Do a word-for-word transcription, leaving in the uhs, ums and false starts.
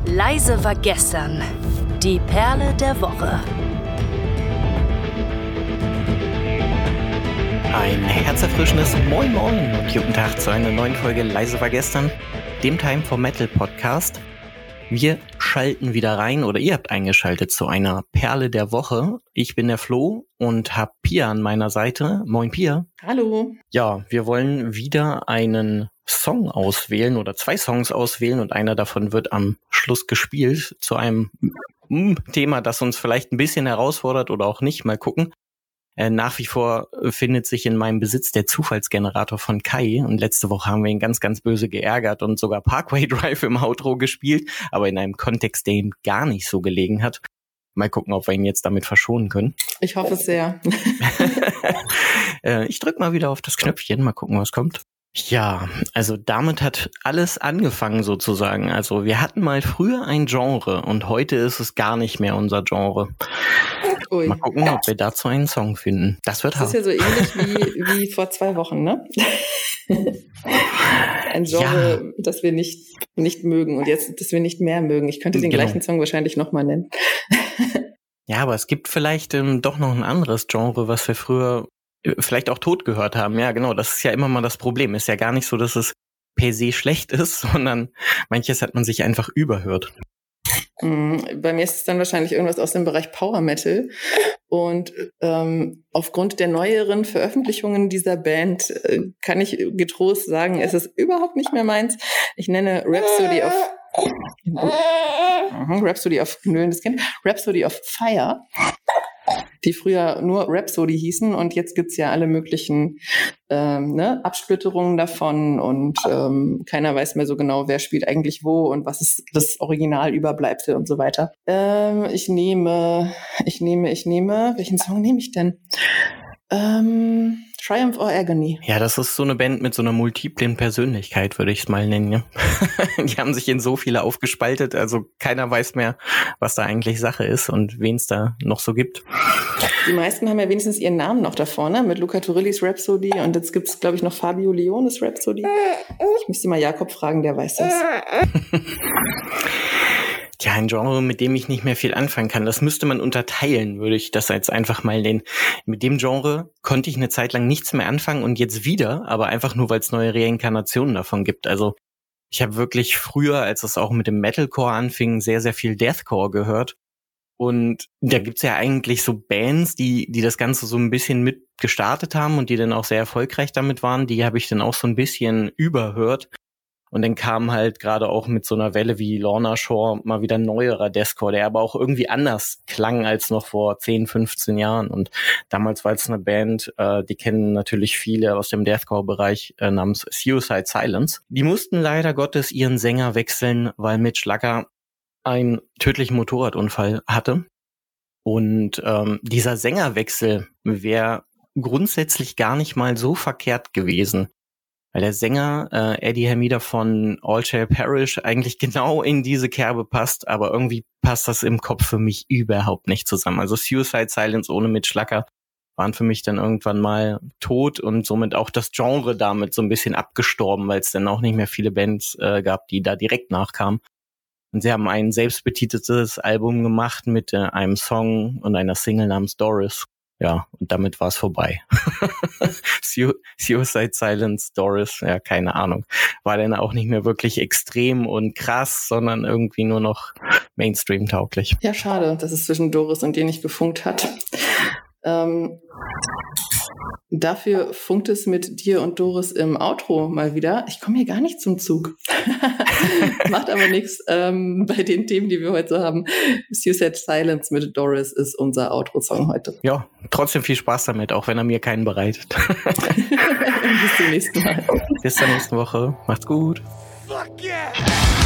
Leise war gestern. Die Perle der Woche. Ein herzerfrischendes Moin Moin und guten Tag zu einer neuen Folge Leise war gestern, dem Time for Metal Podcast. Wir schalten wieder rein oder ihr habt eingeschaltet zu einer Perle der Woche. Ich bin der Flo und hab Pia an meiner Seite. Moin Pia. Hallo. Ja, wir wollen wieder einen Song auswählen oder zwei Songs auswählen und einer davon wird am Schluss gespielt zu einem Thema, das uns vielleicht ein bisschen herausfordert oder auch nicht. Mal gucken. Äh, nach wie vor findet sich in meinem Besitz der Zufallsgenerator von Kai und letzte Woche haben wir ihn ganz, ganz böse geärgert und sogar Parkway Drive im Outro gespielt, aber in einem Kontext, der ihm gar nicht so gelegen hat. Mal gucken, ob wir ihn jetzt damit verschonen können. Ich hoffe es sehr. äh, ich drück mal wieder auf das Knöpfchen, mal gucken, was kommt. Ja, also damit hat alles angefangen sozusagen. Also wir hatten mal früher ein Genre und heute ist es gar nicht mehr unser Genre. Ui. Mal gucken, ob wir dazu einen Song finden. Das wird hart. Das ist ja so ähnlich wie, wie vor zwei Wochen, ne? Ein Genre, ja, das wir nicht, nicht mögen und jetzt, das wir nicht mehr mögen. Ich könnte den genau. gleichen Song wahrscheinlich nochmal nennen. Ja, aber es gibt vielleicht ähm, doch noch ein anderes Genre, was wir früher vielleicht auch tot gehört haben. Ja, genau, das ist ja immer mal das Problem. Ist ja gar nicht so, dass es per se schlecht ist, sondern manches hat man sich einfach überhört. Bei mir ist es dann wahrscheinlich irgendwas aus dem Bereich Power Metal und ähm, aufgrund der neueren Veröffentlichungen dieser Band äh, kann ich getrost sagen, es ist überhaupt nicht mehr meins. Ich nenne Rhapsody of uh, Rhapsody of Nölendes Kind, Rhapsody of Fire, die früher nur Rhapsody hießen und jetzt gibt's ja alle möglichen ähm, ne, Absplitterungen davon und ähm, keiner weiß mehr so genau, wer spielt eigentlich wo und was ist das Original Überbleibsel und so weiter. Ähm, ich nehme, ich nehme, ich nehme, welchen Song nehme ich denn? Ähm, Triumph or Agony. Ja, das ist so eine Band mit so einer multiplen Persönlichkeit, würde ich es mal nennen. Ja? Die haben sich in so viele aufgespaltet, also keiner weiß mehr, was da eigentlich Sache ist und wen es da noch so gibt. Die meisten haben ja wenigstens ihren Namen noch davor, ne? Mit Luca Turillis Rhapsody und jetzt gibt's, glaube ich, noch Fabio Leones Rhapsody. Ich müsste mal Jakob fragen, der weiß das. Ja, ein Genre, mit dem ich nicht mehr viel anfangen kann. Das müsste man unterteilen, würde ich das jetzt einfach mal nennen. Mit dem Genre konnte ich eine Zeit lang nichts mehr anfangen und jetzt wieder, aber einfach nur, weil es neue Reinkarnationen davon gibt. Also ich habe wirklich früher, als es auch mit dem Metalcore anfing, sehr, sehr viel Deathcore gehört. Und da gibt's ja eigentlich so Bands, die die das Ganze so ein bisschen mit gestartet haben und die dann auch sehr erfolgreich damit waren. Die habe ich dann auch so ein bisschen überhört. Und dann kam halt gerade auch mit so einer Welle wie Lorna Shore mal wieder ein neuerer Deathcore, der aber auch irgendwie anders klang als noch vor zehn, fünfzehn Jahren. Und damals war es eine Band, äh, die kennen natürlich viele aus dem Deathcore-Bereich äh, namens Suicide Silence. Die mussten leider Gottes ihren Sänger wechseln, weil Mitch Lacker einen tödlichen Motorradunfall hatte. Und ähm, dieser Sängerwechsel wäre grundsätzlich gar nicht mal so verkehrt gewesen. Weil der Sänger äh, Eddie Hermida von All Shall Perish eigentlich genau in diese Kerbe passt, aber irgendwie passt das im Kopf für mich überhaupt nicht zusammen. Also Suicide Silence ohne Mitch Lacker waren für mich dann irgendwann mal tot und somit auch das Genre damit so ein bisschen abgestorben, weil es dann auch nicht mehr viele Bands äh, gab, die da direkt nachkamen. Und sie haben ein selbstbetiteltes Album gemacht mit äh, einem Song und einer Single namens Doris. Ja, und damit war es vorbei. Suicide Silence, Doris, ja, keine Ahnung. War dann auch nicht mehr wirklich extrem und krass, sondern irgendwie nur noch Mainstream-tauglich. Ja, schade, dass es zwischen Doris und dir nicht gefunkt hat. Ähm, dafür funkt es mit dir und Doris im Outro mal wieder. Ich komme hier gar nicht zum Zug. Macht aber nichts. Ähm, bei den Themen, die wir heute so haben. Suicide Silence mit Doris ist unser Outro-Song heute. Ja, trotzdem viel Spaß damit, auch wenn er mir keinen bereitet. Bis zum nächsten Mal. Bis zur nächsten Woche. Macht's gut. Fuck yeah!